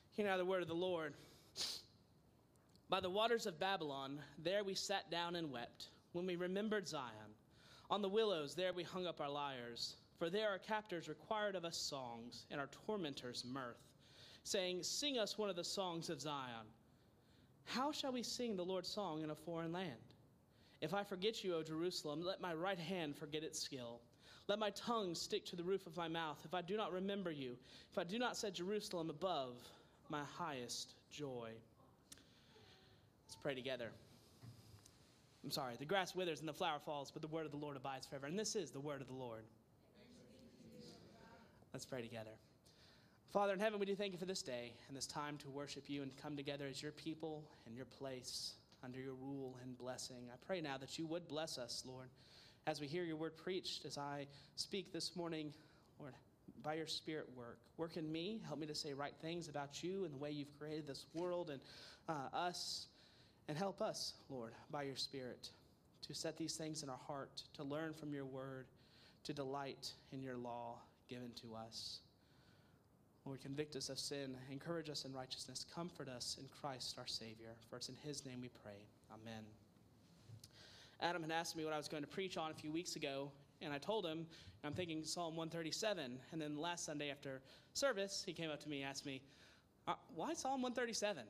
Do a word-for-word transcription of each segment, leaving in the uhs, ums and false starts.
Hear now the word of the Lord. By the waters of Babylon, there we sat down and wept, when we remembered Zion. On the willows, there we hung up our lyres. For there our captors required of us songs, and our tormentors mirth, saying, Sing us one of the songs of Zion. How shall we sing the Lord's song in a foreign land? If I forget you, O Jerusalem, let my right hand forget its skill. Let my tongue stick to the roof of my mouth, if I do not remember you, if I do not set Jerusalem above my highest joy. Let's pray together. I'm sorry, the grass withers and the flower falls, but the word of the Lord abides forever. And this is the word of the Lord. Let's pray together. Father in heaven, we do thank you for this day and this time to worship you and come together as your people in your place under your rule and blessing. I pray now that you would bless us, Lord, as we hear your word preached, as I speak this morning, Lord, by your Spirit work. Work in me, help me to say right things about you and the way you've created this world and uh, us. And help us, Lord, by your Spirit, to set these things in our heart, to learn from your word, to delight in your law given to us. Lord, convict us of sin, encourage us in righteousness, comfort us in Christ our Savior. For it's in his name we pray. Amen. Adam had asked me what I was going to preach on a few weeks ago, and I told him, I'm thinking Psalm one thirty-seven. And then last Sunday after service, he came up to me and asked me, uh, why Psalm one thirty-seven?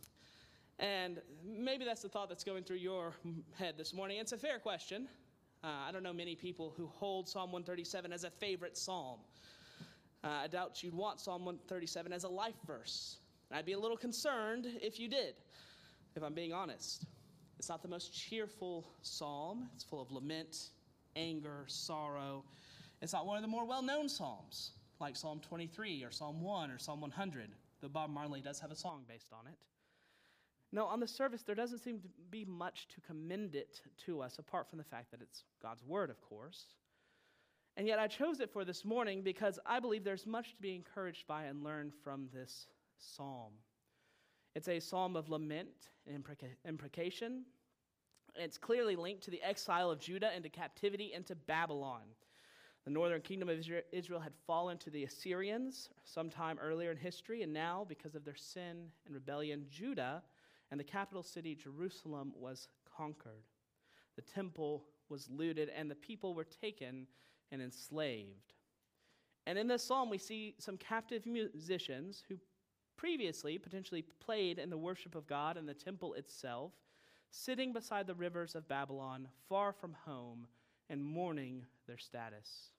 And maybe that's the thought that's going through your head this morning. It's a fair question. Uh, I don't know many people who hold Psalm one thirty-seven as a favorite psalm. Uh, I doubt you'd want Psalm one thirty-seven as a life verse. And I'd be a little concerned if you did, if I'm being honest. It's not the most cheerful psalm. It's full of lament, anger, sorrow. It's not one of the more well-known psalms, like Psalm twenty-three or Psalm one or Psalm one hundred, though Bob Marley does have a song based on it. No, on the surface, there doesn't seem to be much to commend it to us, apart from the fact that it's God's word, of course. And yet I chose it for this morning because I believe there's much to be encouraged by and learn from this psalm. It's a psalm of lament and impreca- imprecation. It's clearly linked to the exile of Judah into captivity into Babylon. The northern kingdom of Israel had fallen to the Assyrians sometime earlier in history, and now, because of their sin and rebellion, Judah and the capital city, Jerusalem, was conquered. The temple was looted, and the people were taken and enslaved. And in this psalm, we see some captive musicians who previously potentially played in the worship of God in the temple itself, sitting beside the rivers of Babylon, far from home, and mourning their status.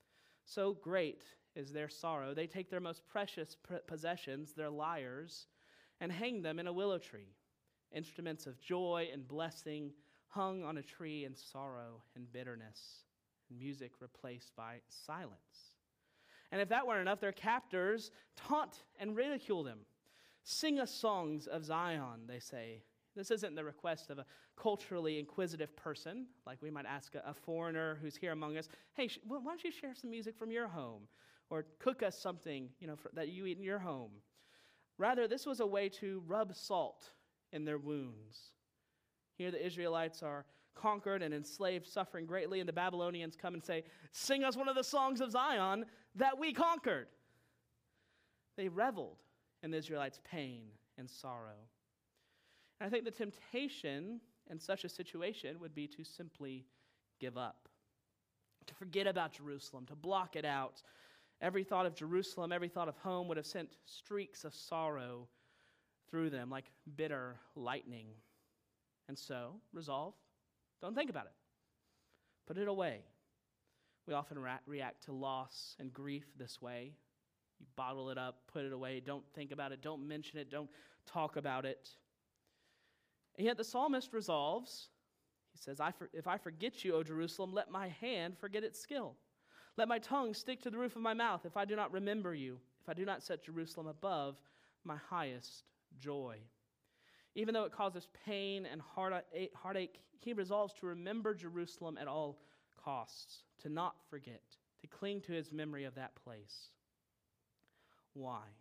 So great is their sorrow, they take their most precious possessions, their lyres, and hang them in a willow tree, instruments of joy and blessing hung on a tree in sorrow and bitterness, and music replaced by silence. And if that weren't enough, their captors taunt and ridicule them. Sing us songs of Zion, they say. This isn't the request of a culturally inquisitive person, like we might ask a, a foreigner who's here among us, hey, sh- why don't you share some music from your home? Or cook us something, you know, for, that you eat in your home. Rather, this was a way to rub salt in their wounds. Here the Israelites are conquered and enslaved, suffering greatly, and the Babylonians come and say, sing us one of the songs of Zion that we conquered. They reveled in the Israelites' pain and sorrow. And I think the temptation in such a situation would be to simply give up, to forget about Jerusalem, to block it out. Every thought of Jerusalem, every thought of home would have sent streaks of sorrow through them like bitter lightning. And so, resolve, don't think about it. Put it away. We often ra- react to loss and grief this way. You bottle it up, put it away, don't think about it, don't mention it, don't talk about it. And yet the psalmist resolves, he says, I for, if I forget you, O Jerusalem, let my hand forget its skill. Let my tongue stick to the roof of my mouth if I do not remember you, if I do not set Jerusalem above my highest joy. Even though it causes pain and heartache, he resolves to remember Jerusalem at all costs, to not forget, to cling to his memory of that place. Why?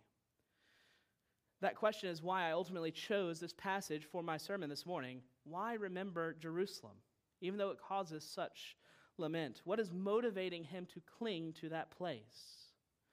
That question is why I ultimately chose this passage for my sermon this morning. Why remember Jerusalem, even though it causes such lament? What is motivating him to cling to that place?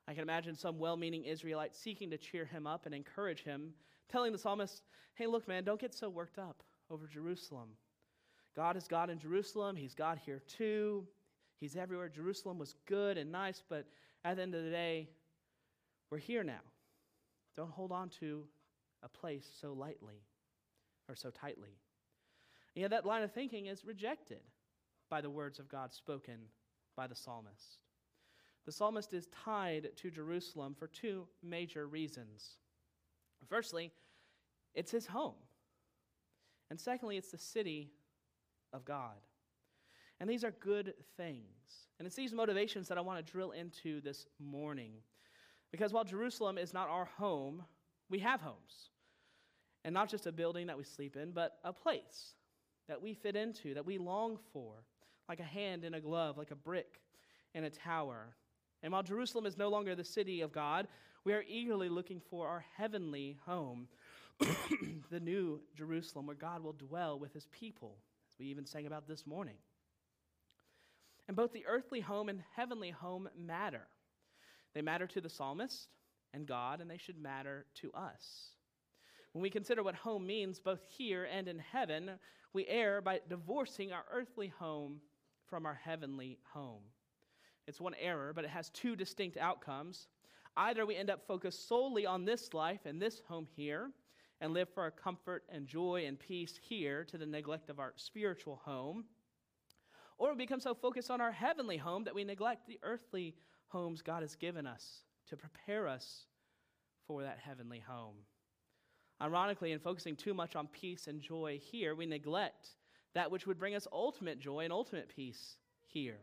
I can imagine some well-meaning Israelite seeking to cheer him up and encourage him, telling the psalmist, hey, look, man, don't get so worked up over Jerusalem. God is God in Jerusalem. He's God here too. He's everywhere. Jerusalem was good and nice, but at the end of the day, we're here now. Don't hold on to a place so lightly or so tightly. And yet that line of thinking is rejected by the words of God spoken by the psalmist. The psalmist is tied to Jerusalem for two major reasons. Firstly, it's his home. And secondly, it's the city of God. And these are good things. And it's these motivations that I want to drill into this morning. Because while Jerusalem is not our home, we have homes. And not just a building that we sleep in, but a place that we fit into, that we long for, like a hand in a glove, like a brick in a tower. And while Jerusalem is no longer the city of God, we are eagerly looking for our heavenly home, the new Jerusalem, where God will dwell with his people, as we even sang about this morning. And both the earthly home and heavenly home matter. They matter to the psalmist and God, and they should matter to us. When we consider what home means, both here and in heaven, we err by divorcing our earthly home from our heavenly home. It's one error, but it has two distinct outcomes. Either we end up focused solely on this life and this home here, and live for our comfort and joy and peace here to the neglect of our spiritual home, or we become so focused on our heavenly home that we neglect the earthly homes God has given us to prepare us for that heavenly home. Ironically, in focusing too much on peace and joy here, we neglect that which would bring us ultimate joy and ultimate peace here.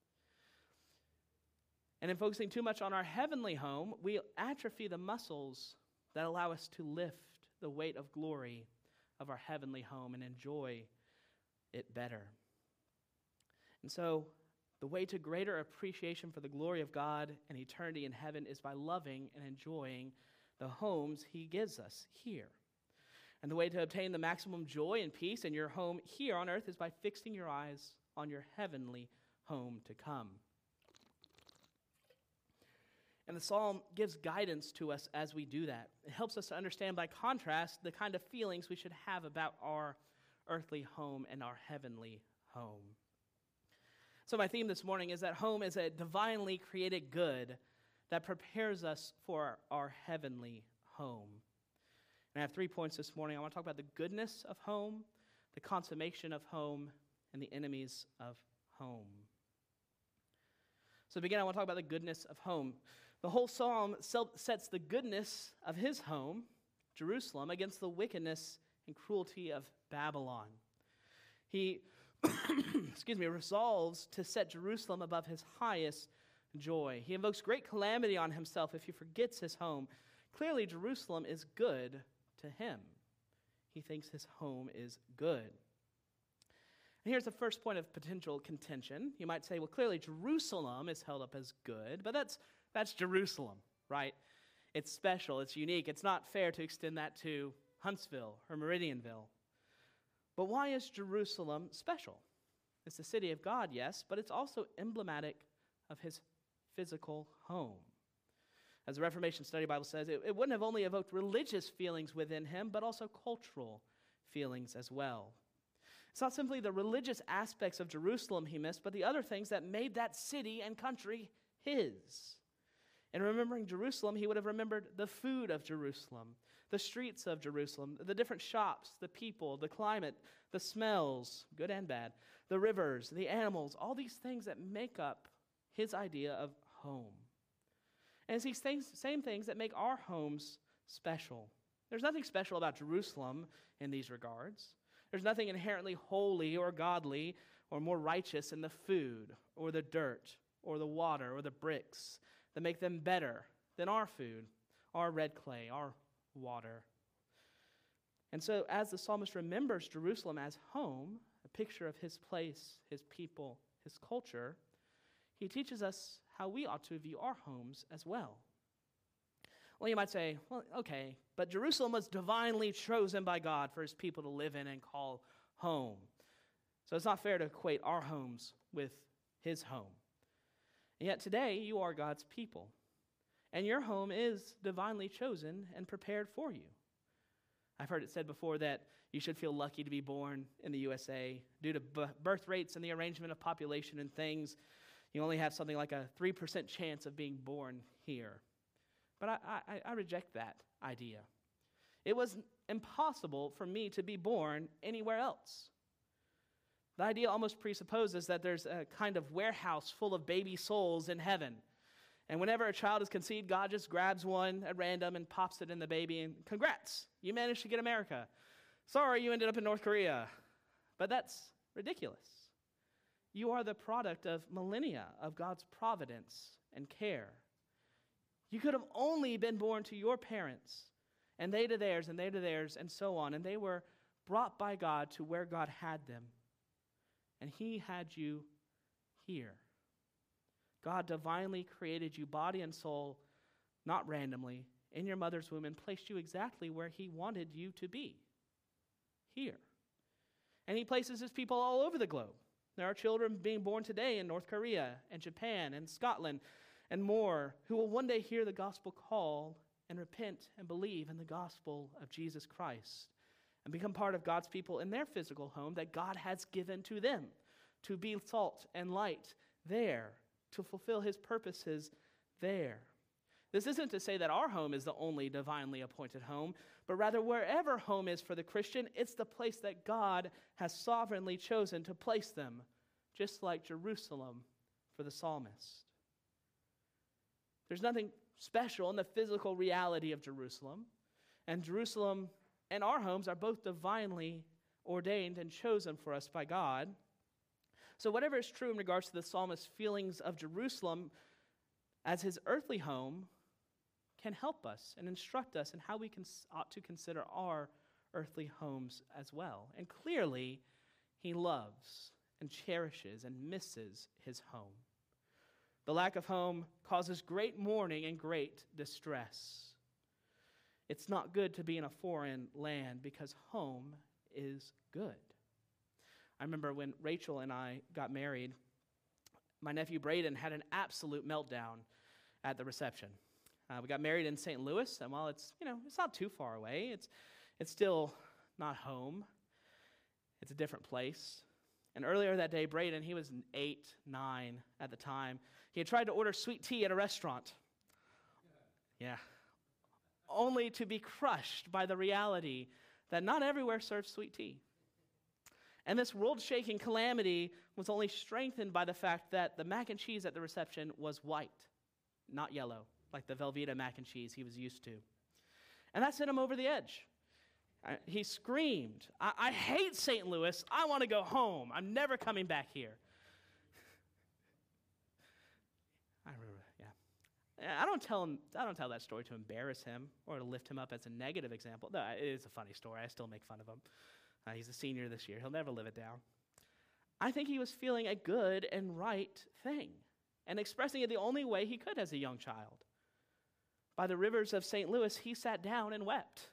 And in focusing too much on our heavenly home, we atrophy the muscles that allow us to lift the weight of glory of our heavenly home and enjoy it better. And so, the way to greater appreciation for the glory of God and eternity in heaven is by loving and enjoying the homes he gives us here. And the way to obtain the maximum joy and peace in your home here on earth is by fixing your eyes on your heavenly home to come. And the psalm gives guidance to us as we do that. It helps us to understand, by contrast, the kind of feelings we should have about our earthly home and our heavenly home. So my theme this morning is that home is a divinely created good that prepares us for our heavenly home. And I have three points this morning. I want to talk about the goodness of home, the consummation of home, and the enemies of home. So to begin, I want to talk about the goodness of home. The whole psalm sets the goodness of his home, Jerusalem, against the wickedness and cruelty of Babylon. He, excuse me, resolves to set Jerusalem above his highest joy. He invokes great calamity on himself if he forgets his home. Clearly, Jerusalem is good to him. He thinks his home is good. And here's the first point of potential contention. You might say, well, clearly Jerusalem is held up as good, but that's that's Jerusalem, right? It's special, it's unique. It's not fair to extend that to Huntsville or Meridianville. But why is Jerusalem special? It's the city of God, yes, but it's also emblematic of his physical home. As the Reformation Study Bible says, it, it wouldn't have only evoked religious feelings within him, but also cultural feelings as well. It's not simply the religious aspects of Jerusalem he missed, but the other things that made that city and country his. In remembering Jerusalem, he would have remembered the food of Jerusalem, the streets of Jerusalem, the different shops, the people, the climate, the smells, good and bad, the rivers, the animals, all these things that make up his idea of home. And it's these things, same things that make our homes special. There's nothing special about Jerusalem in these regards. There's nothing inherently holy or godly or more righteous in the food or the dirt or the water or the bricks that make them better than our food, our red clay, our water. And so as the psalmist remembers Jerusalem as home, a picture of his place, his people, his culture, he teaches us how we ought to view our homes as well. Well, you might say, well, okay, but Jerusalem was divinely chosen by God for his people to live in and call home. So it's not fair to equate our homes with his home. And yet today, you are God's people. and your home is divinely chosen and prepared for you. I've heard it said before that you should feel lucky to be born in the U S A. Due to b- birth rates and the arrangement of population and things, you only have something like a three percent chance of being born here. But I, I, I reject that idea. It was impossible for me to be born anywhere else. The idea almost presupposes that there's a kind of warehouse full of baby souls in heaven. And whenever a child is conceived, God just grabs one at random and pops it in the baby, and congrats, you managed to get America. Sorry, you ended up in North Korea. But that's ridiculous. You are the product of millennia of God's providence and care. You could have only been born to your parents, and they to theirs, and they to theirs, and so on. And they were brought by God to where God had them. And he had you here. God divinely created you, body and soul, not randomly, in your mother's womb, and placed you exactly where he wanted you to be, here. And he places his people all over the globe. There are children being born today in North Korea and Japan and Scotland and more who will one day hear the gospel call and repent and believe in the gospel of Jesus Christ and become part of God's people in their physical home that God has given to them to be salt and light there, to fulfill his purposes there. This isn't to say that our home is the only divinely appointed home, but rather wherever home is for the Christian, it's the place that God has sovereignly chosen to place them, just like Jerusalem for the psalmist. There's nothing special in the physical reality of Jerusalem, and Jerusalem and our homes are both divinely ordained and chosen for us by God. So whatever is true in regards to the psalmist's feelings of Jerusalem as his earthly home can help us and instruct us in how we can, ought to consider our earthly homes as well. And clearly, he loves and cherishes and misses his home. The lack of home causes great mourning and great distress. It's not good to be in a foreign land because home is good. I remember when Rachel and I got married, my nephew Braden had an absolute meltdown at the reception. Uh, we got married in Saint Louis, and while it's, you know, it's not too far away, it's it's still not home. It's a different place. And earlier that day, Braden, he was eight, nine at the time. He had tried to order sweet tea at a restaurant. Yeah. Only to be crushed by the reality that not everywhere serves sweet tea. And this world-shaking calamity was only strengthened by the fact that the mac and cheese at the reception was white, not yellow, like the Velveeta mac and cheese he was used to. And that sent him over the edge. Uh, he screamed, I-, I hate Saint Louis. I want to go home. I'm never coming back here. I remember, yeah. I don't tell him. I don't tell that story to embarrass him or to lift him up as a negative example. No, it is a funny story. I still make fun of him. Uh, he's a senior this year. He'll never live it down. I think he was feeling a good and right thing and expressing it the only way he could as a young child. By the rivers of Saint Louis, he sat down and wept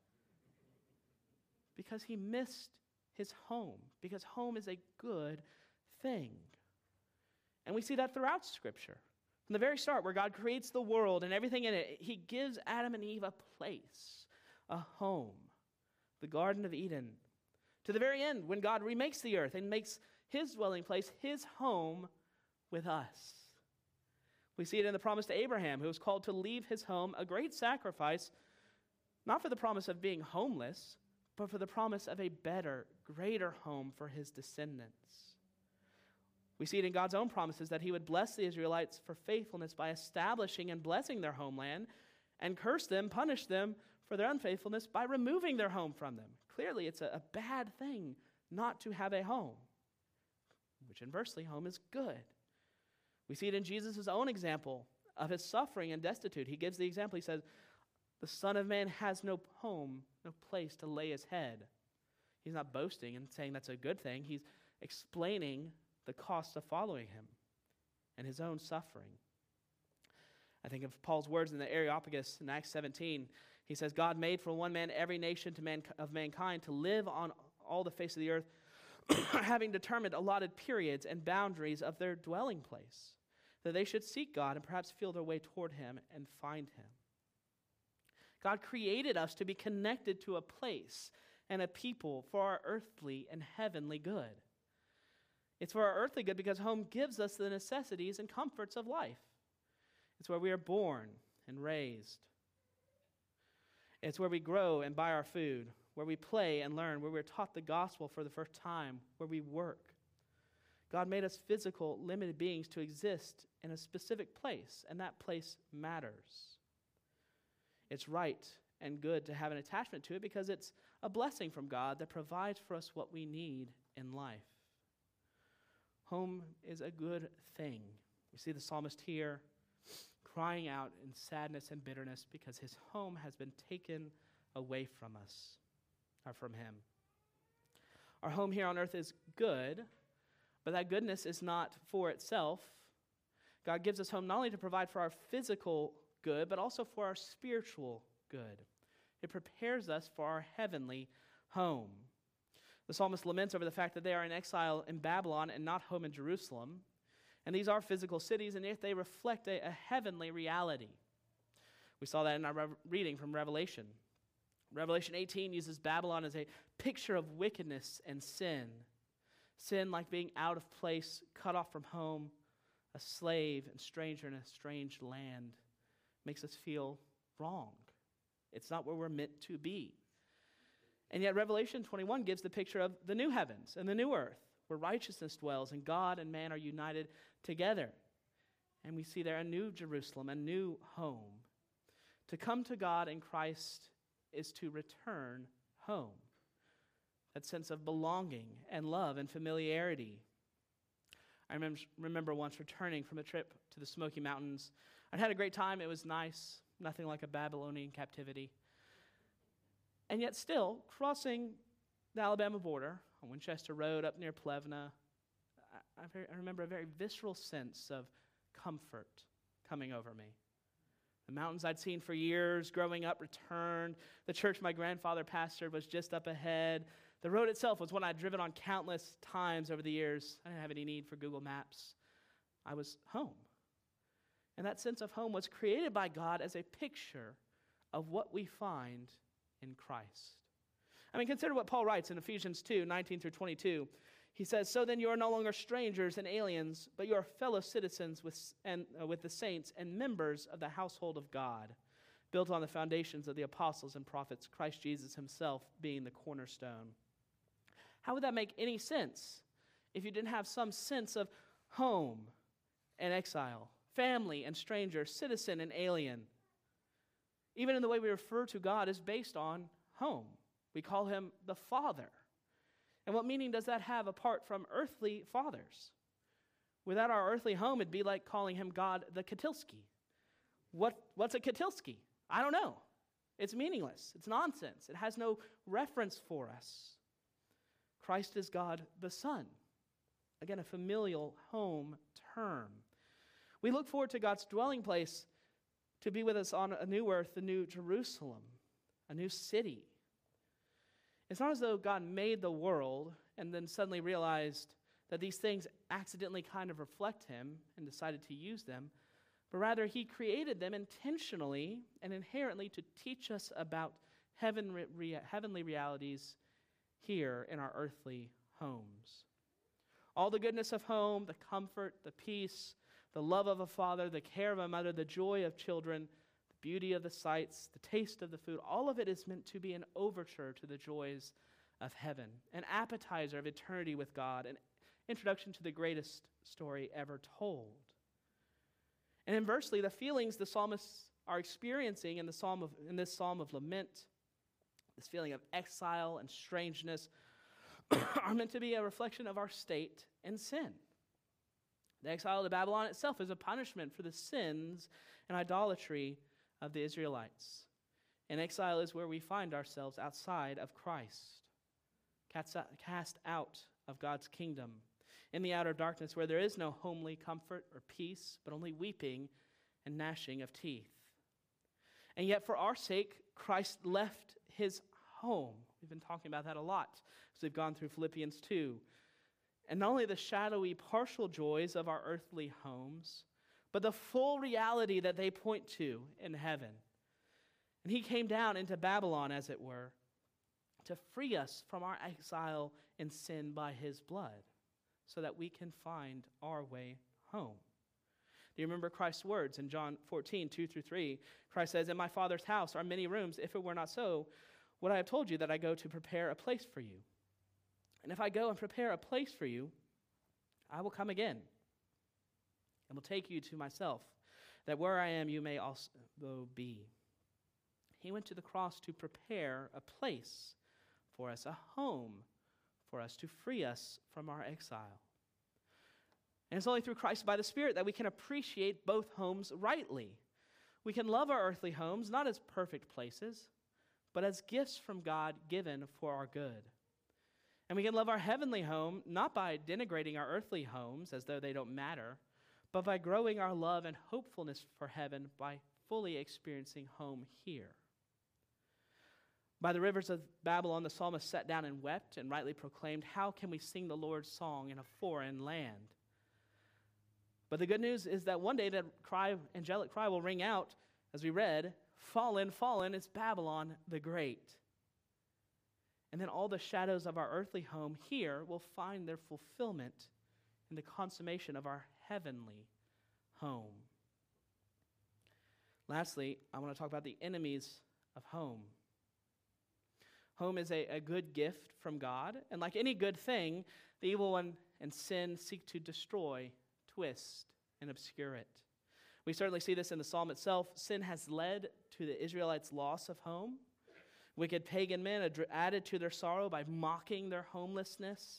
because he missed his home, because home is a good thing. And we see that throughout Scripture. From the very start, where God creates the world and everything in it, he gives Adam and Eve a place, a home, the Garden of Eden. To the very end, when God remakes the earth and makes his dwelling place, his home with us. We see it in the promise to Abraham, who was called to leave his home, a great sacrifice, not for the promise of being homeless, but for the promise of a better, greater home for his descendants. We see it in God's own promises that he would bless the Israelites for faithfulness by establishing and blessing their homeland, and curse them, punish them for their unfaithfulness by removing their home from them. Clearly, it's a, a bad thing not to have a home, which inversely, home is good. We see it in Jesus' own example of his suffering and destitute. He gives the example. He says, the Son of Man has no home, no place to lay his head. He's not boasting and saying that's a good thing. He's explaining the cost of following him and his own suffering. I think of Paul's words in the Areopagus in Acts seventeen. He says, God made for one man every nation to man, of mankind to live on all the face of the earth, having determined allotted periods and boundaries of their dwelling place. that they should seek God and perhaps feel their way toward him and find him. God created us to be connected to a place and a people for our earthly and heavenly good. It's for our earthly good because home gives us the necessities and comforts of life. It's where we are born and raised. It's where we grow and buy our food, where we play and learn, where we're taught the gospel for the first time, where we work. God made us physical, limited beings to exist in a specific place, and that place matters. It's right and good to have an attachment to it because it's a blessing from God that provides for us what we need in life. Home is a good thing. We see the psalmist here crying out in sadness and bitterness because his home has been taken away from us, or from him. Our home here on earth is good, but that goodness is not for itself. God gives us home not only to provide for our physical good, but also for our spiritual good. It prepares us for our heavenly home. The psalmist laments over the fact that they are in exile in Babylon and not home in Jerusalem. And these are physical cities, and yet they reflect a, a heavenly reality. We saw that in our rev- reading from Revelation. Revelation eighteen uses Babylon as a picture of wickedness and sin. Sin like being out of place, cut off from home, a slave and stranger in a strange land, makes us feel wrong. It's not where we're meant to be. And yet Revelation twenty-one gives the picture of the new heavens and the new earth, where righteousness dwells and God and man are united together. And we see there a new Jerusalem, a new home. To come to God in Christ is to return home. That sense of belonging and love and familiarity. I remember, remember once returning from a trip to the Smoky Mountains. I'd had a great time. It was nice. Nothing like a Babylonian captivity. And yet still, crossing the Alabama border on Winchester Road up near Plevna, I, I, very, I remember a very visceral sense of comfort coming over me. The mountains I'd seen for years growing up returned. The church my grandfather pastored was just up ahead. The road itself was one I'd driven on countless times over the years. I didn't have any need for Google Maps. I was home. And that sense of home was created by God as a picture of what we find in Christ. I mean, consider what Paul writes in Ephesians two, nineteen through twenty-two. He says, "So then you are no longer strangers and aliens, but you are fellow citizens with, and, uh, with the saints and members of the household of God, built on the foundations of the apostles and prophets, Christ Jesus himself being the cornerstone." How would that make any sense if you didn't have some sense of home and exile, family and stranger, citizen and alien? Even in the way we refer to God is based on home. We call him the Father. And what meaning does that have apart from earthly fathers? Without our earthly home, it'd be like calling him God the Katilski. What, what's a Katilski? I don't know. It's meaningless. It's nonsense. It has no reference for us. Christ is God the Son. Again, a familial home term. We look forward to God's dwelling place to be with us on a new earth, the new Jerusalem, a new city. It's not as though God made the world and then suddenly realized that these things accidentally kind of reflect him and decided to use them, but rather he created them intentionally and inherently to teach us about heaven, rea- heavenly realities here in our earthly homes. All the goodness of home, the comfort, the peace, the love of a father, the care of a mother, the joy of children, the beauty of the sights, the taste of the food, all of it is meant to be an overture to the joys of heaven, an appetizer of eternity with God, an introduction to the greatest story ever told. And inversely, the feelings the psalmists are experiencing in the psalm of in this psalm of lament, this feeling of exile and strangeness, are meant to be a reflection of our state and sin. The exile to Babylon itself is a punishment for the sins and idolatry of the Israelites. And exile is where we find ourselves outside of Christ, cast out of God's kingdom, in the outer darkness where there is no homely comfort or peace, but only weeping and gnashing of teeth. And yet for our sake, Christ left his home. We've been talking about that a lot as we've gone through Philippians two. And not only the shadowy, partial joys of our earthly homes, but the full reality that they point to in heaven. And he came down into Babylon, as it were, to free us from our exile and sin by his blood, so that we can find our way home. Do you remember Christ's words in John fourteen, two through three? Christ says, "In my Father's house are many rooms. If it were not so, would I have told you that I go to prepare a place for you? And if I go and prepare a place for you, I will come again and will take you to myself, that where I am you may also be." He went to the cross to prepare a place for us, a home for us, to free us from our exile. And it's only through Christ by the Spirit that we can appreciate both homes rightly. We can love our earthly homes not as perfect places, but as gifts from God given for our good. And we can love our heavenly home not by denigrating our earthly homes as though they don't matter, but by growing our love and hopefulness for heaven by fully experiencing home here. By the rivers of Babylon, the psalmist sat down and wept and rightly proclaimed, "How can we sing the Lord's song in a foreign land?" But the good news is that one day that cry, angelic cry will ring out, as we read, "Fallen, fallen is Babylon the Great." And then all the shadows of our earthly home here will find their fulfillment in the consummation of our heavenly home. Lastly, I want to talk about the enemies of home. Home is a, a good gift from God, and like any good thing, the evil one and sin seek to destroy, twist, and obscure it. We certainly see this in the psalm itself. Sin has led to the Israelites' loss of home. Wicked pagan men ad- added to their sorrow by mocking their homelessness.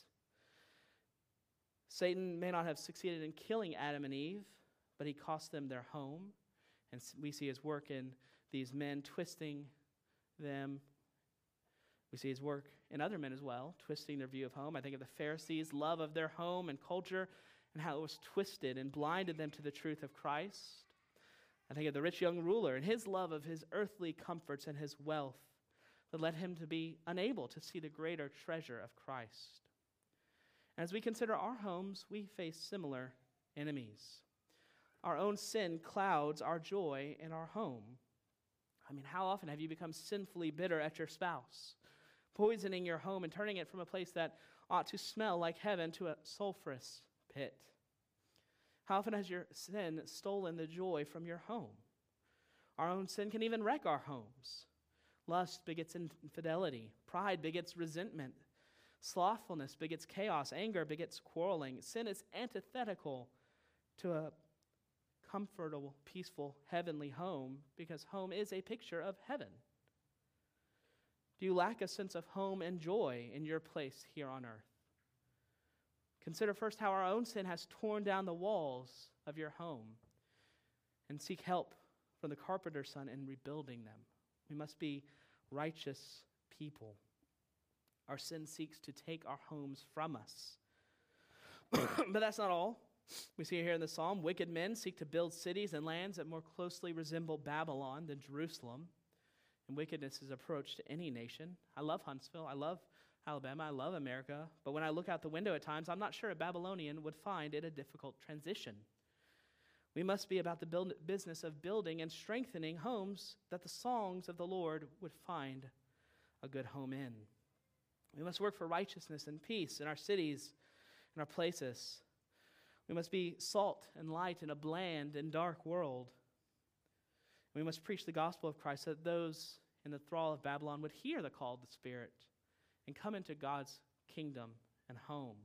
Satan may not have succeeded in killing Adam and Eve, but he cost them their home. And we see his work in these men twisting them. We see his work in other men as well, twisting their view of home. I think of the Pharisees' love of their home and culture and how it was twisted and blinded them to the truth of Christ. I think of the rich young ruler and his love of his earthly comforts and his wealth that led him to be unable to see the greater treasure of Christ. As we consider our homes, we face similar enemies. Our own sin clouds our joy in our home. I mean, how often have you become sinfully bitter at your spouse, poisoning your home and turning it from a place that ought to smell like heaven to a sulfurous pit? How often has your sin stolen the joy from your home? Our own sin can even wreck our homes. Lust begets infidelity. Pride begets resentment. Slothfulness begets chaos. Anger begets quarreling. Sin is antithetical to a comfortable, peaceful, heavenly home because home is a picture of heaven. Do you lack a sense of home and joy in your place here on earth? Consider first how our own sin has torn down the walls of your home, and seek help from the carpenter's son in rebuilding them. We must be righteous people. Our sin seeks to take our homes from us. But that's not all. We see here in the psalm, wicked men seek to build cities and lands that more closely resemble Babylon than Jerusalem. And wickedness is approach to any nation. I love Huntsville. I love Alabama. I love America. But when I look out the window at times, I'm not sure a Babylonian would find it a difficult transition. We must be about the build, business of building and strengthening homes that the songs of the Lord would find a good home in. We must work for righteousness and peace in our cities and our places. We must be salt and light in a bland and dark world. We must preach the gospel of Christ so that those in the thrall of Babylon would hear the call of the Spirit and come into God's kingdom and home.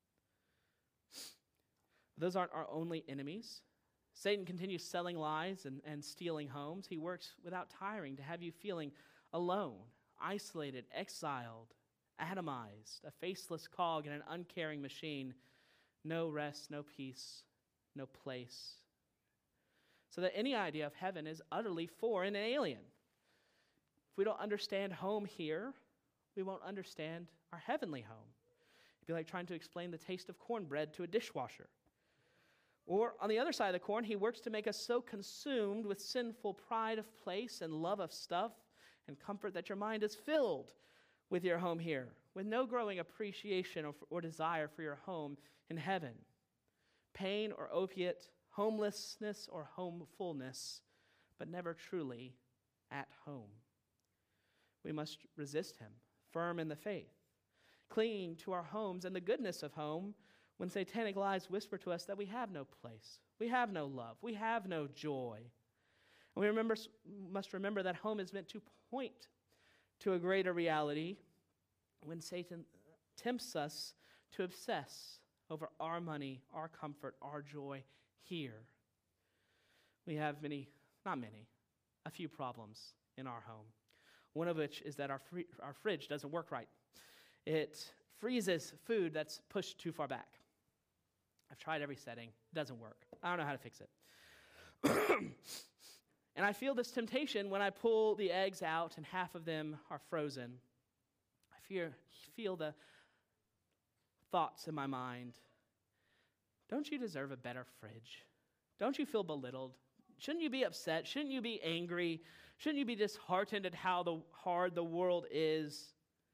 Those aren't our only enemies. Satan continues selling lies and, and stealing homes. He works without tiring to have you feeling alone, isolated, exiled, atomized, a faceless cog in an uncaring machine. No rest, no peace, no place. So that any idea of heaven is utterly foreign and alien. If we don't understand home here, we won't understand our heavenly home. It'd be like trying to explain the taste of cornbread to a dishwasher. Or on the other side of the coin, he works to make us so consumed with sinful pride of place and love of stuff and comfort that your mind is filled with your home here, with no growing appreciation or, or desire for your home in heaven. Pain or opiate homelessness or homefulness, but never truly at home. We must resist him, firm in the faith, clinging to our homes and the goodness of home when satanic lies whisper to us that we have no place, we have no love, we have no joy. And we remember, must remember that home is meant to point to a greater reality when Satan tempts us to obsess over our money, our comfort, our joy here. We have many, not many, a few problems in our home. One of which is that our free, our fridge doesn't work right. It freezes food that's pushed too far back. I've tried every setting. It doesn't work. I don't know how to fix it. And I feel this temptation when I pull the eggs out and half of them are frozen. I fear, feel the thoughts in my mind. Don't you deserve a better fridge? Don't you feel belittled? Shouldn't you be upset? Shouldn't you be angry? Shouldn't you be disheartened at how the hard the world is?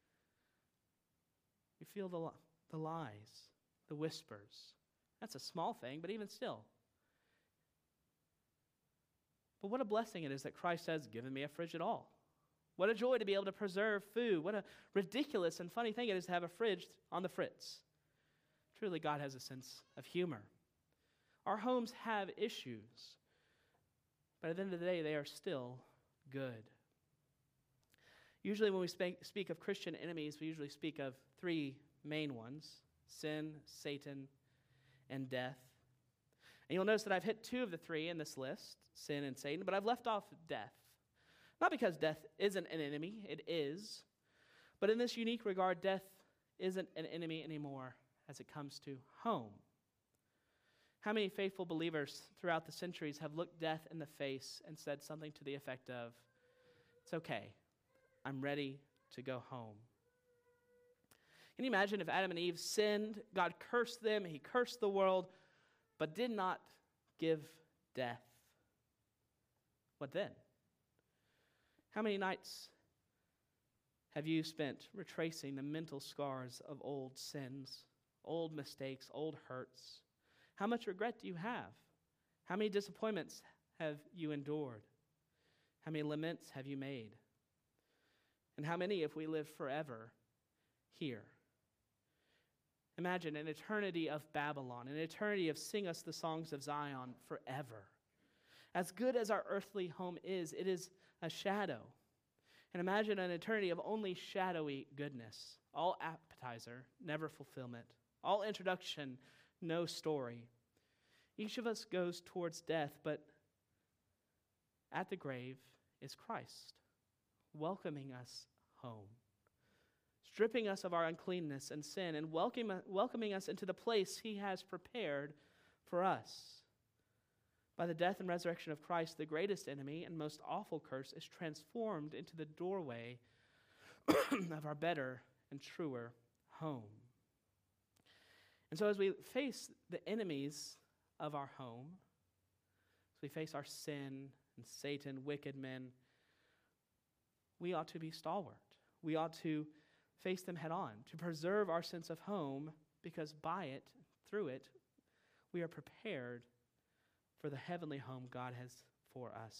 You feel the, the lies, the whispers. That's a small thing, but even still. But what a blessing it is that Christ has given me a fridge at all. What a joy to be able to preserve food. What a ridiculous and funny thing it is to have a fridge on the fritz. Truly, God has a sense of humor. Our homes have issues, but at the end of the day, they are still good. Usually when we speak, speak of Christian enemies, we usually speak of three main ones: sin, Satan, and death. And you'll notice that I've hit two of the three in this list, sin and Satan, but I've left off death. Not because death isn't an enemy, it is. But in this unique regard, death isn't an enemy anymore as it comes to home. How many faithful believers throughout the centuries have looked death in the face and said something to the effect of, "It's okay, I'm ready to go home"? Can you imagine if Adam and Eve sinned, God cursed them, he cursed the world, but did not give death? What then? How many nights have you spent retracing the mental scars of old sins, old mistakes, old hurts? How much regret do you have? How many disappointments have you endured? How many laments have you made? And how many if we live forever here? Imagine an eternity of Babylon, an eternity of sing us the songs of Zion forever. As good as our earthly home is, it is a shadow. And imagine an eternity of only shadowy goodness, all appetizer, never fulfillment, all introduction, no story. Each of us goes towards death, but at the grave is Christ, welcoming us home, stripping us of our uncleanness and sin, and welcome, welcoming us into the place he has prepared for us. By the death and resurrection of Christ, the greatest enemy and most awful curse is transformed into the doorway of our better and truer home. And so as we face the enemies of our home, as we face our sin and Satan, wicked men, we ought to be stalwart. We ought to face them head on, to preserve our sense of home, because by it, through it, we are prepared for the heavenly home God has for us.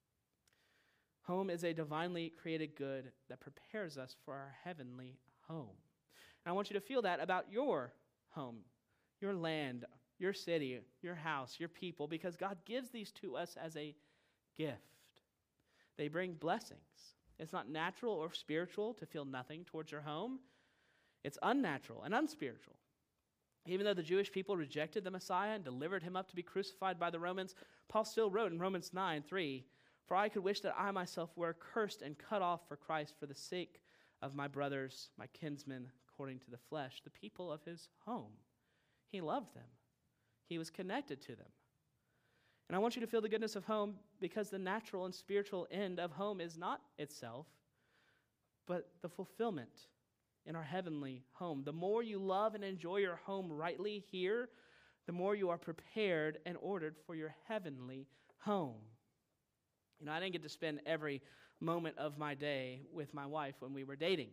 Home is a divinely created good that prepares us for our heavenly home. And I want you to feel that about your home, your land, your city, your house, your people, because God gives these to us as a gift. They bring blessings. It's not natural or spiritual to feel nothing towards your home. It's unnatural and unspiritual. Even though the Jewish people rejected the Messiah and delivered him up to be crucified by the Romans, Paul still wrote in Romans nine three, "For I could wish that I myself were cursed and cut off for Christ for the sake of my brothers, my kinsmen, according to the flesh, the people of his home." He loved them. He was connected to them. And I want you to feel the goodness of home, because the natural and spiritual end of home is not itself, but the fulfillment in our heavenly home. The more you love and enjoy your home rightly here, the more you are prepared and ordered for your heavenly home. You know, I didn't get to spend every moment of my day with my wife when we were dating.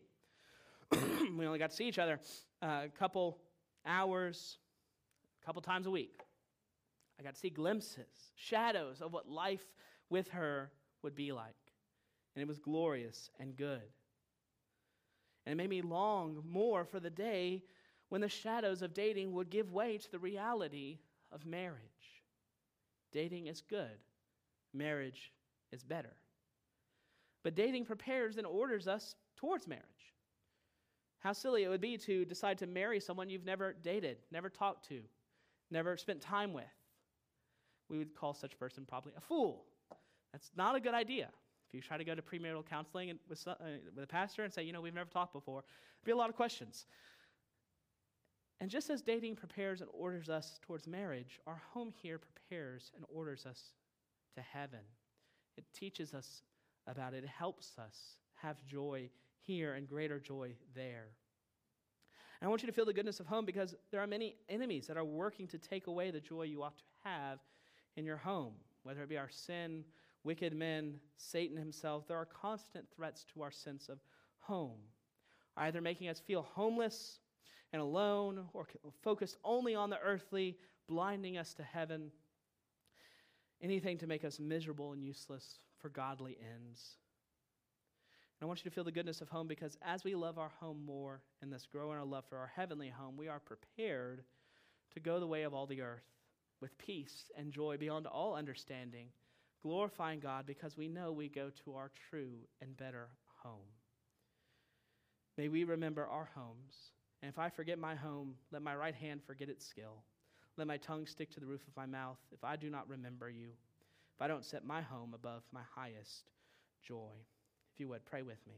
We only got to see each other a couple hours, a couple times a week. I got to see glimpses, shadows of what life with her would be like. And it was glorious and good. And it made me long more for the day when the shadows of dating would give way to the reality of marriage. Dating is good. Marriage is better. But dating prepares and orders us towards marriage. How silly it would be to decide to marry someone you've never dated, never talked to, never spent time with. We would call such a person probably a fool. That's not a good idea. If you try to go to premarital counseling and with, uh, with a pastor and say, you know, we've never talked before, there'd be a lot of questions. And just as dating prepares and orders us towards marriage, our home here prepares and orders us to heaven. It teaches us about it. It helps us have joy here and greater joy there. And I want you to feel the goodness of home because there are many enemies that are working to take away the joy you ought to have in your home, whether it be our sin, wicked men, Satan himself. There are constant threats to our sense of home, either making us feel homeless and alone or focused only on the earthly, blinding us to heaven, anything to make us miserable and useless for godly ends. And I want you to feel the goodness of home because as we love our home more and thus grow in our love for our heavenly home, we are prepared to go the way of all the earth with peace and joy beyond all understanding, glorifying God because we know we go to our true and better home. May we remember our homes. And if I forget my home, let my right hand forget its skill. Let my tongue stick to the roof of my mouth if I do not remember you, if I don't set my home above my highest joy. If you would, pray with me.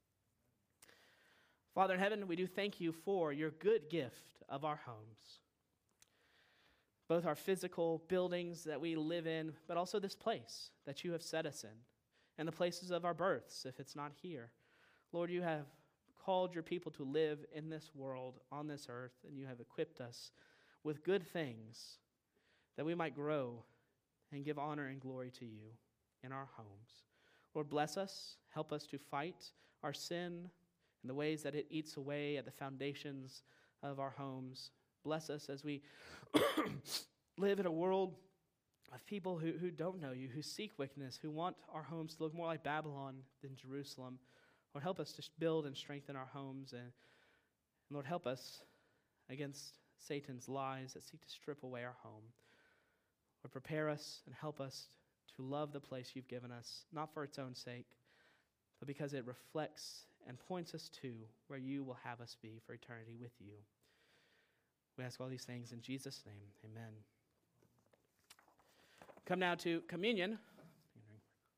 Father in heaven, we do thank you for your good gift of our homes. Both our physical buildings that we live in, but also this place that you have set us in, and the places of our births, if it's not here. Lord, you have called your people to live in this world, on this earth, and you have equipped us with good things that we might grow and give honor and glory to you in our homes. Lord, bless us. Help us to fight our sin and the ways that it eats away at the foundations of our homes. Bless us as we live in a world of people who, who don't know you, who seek wickedness, who want our homes to look more like Babylon than Jerusalem. Lord, help us to build and strengthen our homes. And, and Lord, help us against Satan's lies that seek to strip away our home. Lord, prepare us and help us to love the place you've given us, not for its own sake, but because it reflects and points us to where you will have us be for eternity with you. We ask all these things in Jesus' name. Amen. Come now to communion.